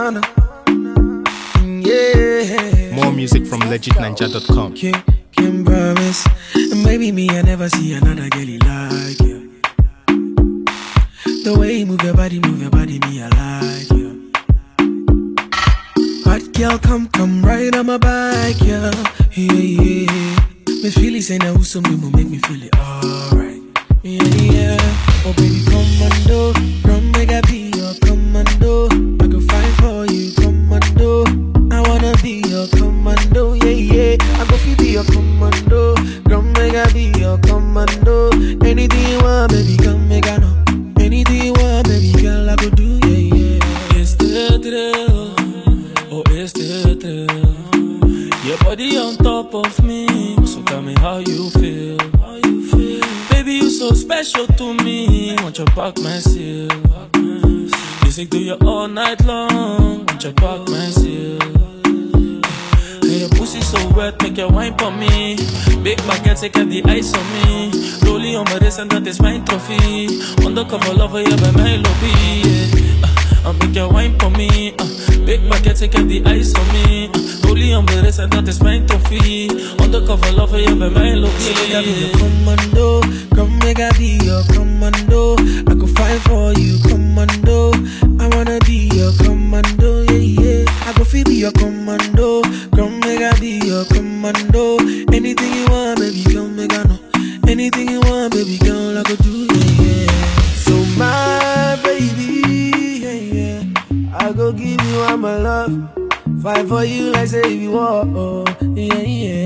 wanna. Yeah. More music from legitninja.com. Can promise. And maybe me, I never see another girl like you. The way you move your body, me, I like you. Hot girl, come right on my bike, yeah. Me feel it, say now who's some people make me feel it alright. Yeah. Oh baby, commando, come make I be your commando. I can fight for you, commando. I wanna be your commando, yeah. I go feel be your commando. Come make I be your commando. Anything you want, baby, come make I know. Anything you want, baby, girl, I go do, yeah. It's the thrill, oh it's the thrill. Your body on top of me, so tell me how you feel. Baby, you so special to me. Want you back myself. Music do you all night long. Want you back myself. Your pussy so wet, make your wine for me. Big bucket, take out the ice on me. Rolling on my wrist and that is my trophy. Undercover lover, yeah, by my lobby. Yeah. Make your wine for me. Big bucket, take out the ice on me. Rolling on my wrist and that is my trophy. Undercover lover, yeah, by my lobby. So make I be your commando. Come make I be your commando. I could fight for you, commando. I wanna be your commando, yeah. I go feel be your commando. Come make I be your commando. Anything you want, baby, come make I know. Anything you want, baby, girl, I go do, yeah. So my baby, yeah. I go give you all my love. Fight for you like say you want, yeah.